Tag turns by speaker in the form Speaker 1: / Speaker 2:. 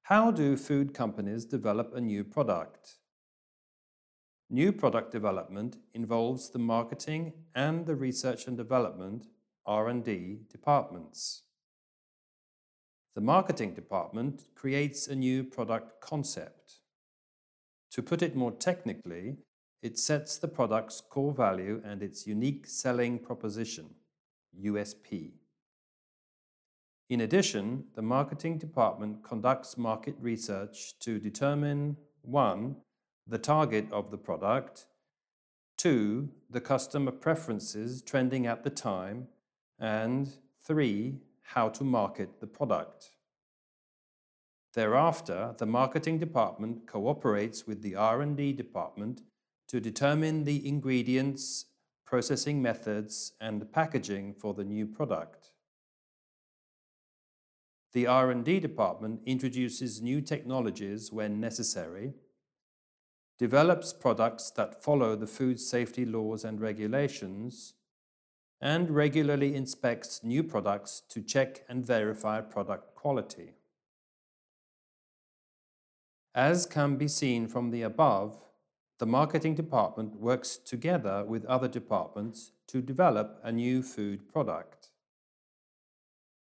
Speaker 1: How do food companies develop a new product? New product development involves the marketing and the research and development (R&D) departments. The marketing department creates a new product concept. To put it more technically, it sets the product's core value and its unique selling proposition, USP. In addition, the marketing department conducts market research to determine 1. The target of the product, 2. The customer preferences trending at the time, and 3. How to market the product. Thereafter, the marketing department cooperates with the R&D department to determine the ingredients, processing methods, and packaging for the new product. The R&D department introduces new technologies when necessary, develops products that follow the food safety laws and regulations, and regularly inspects new products to check and verify product quality. As can be seen from the above, the marketing department works together with other departments to develop a new food product.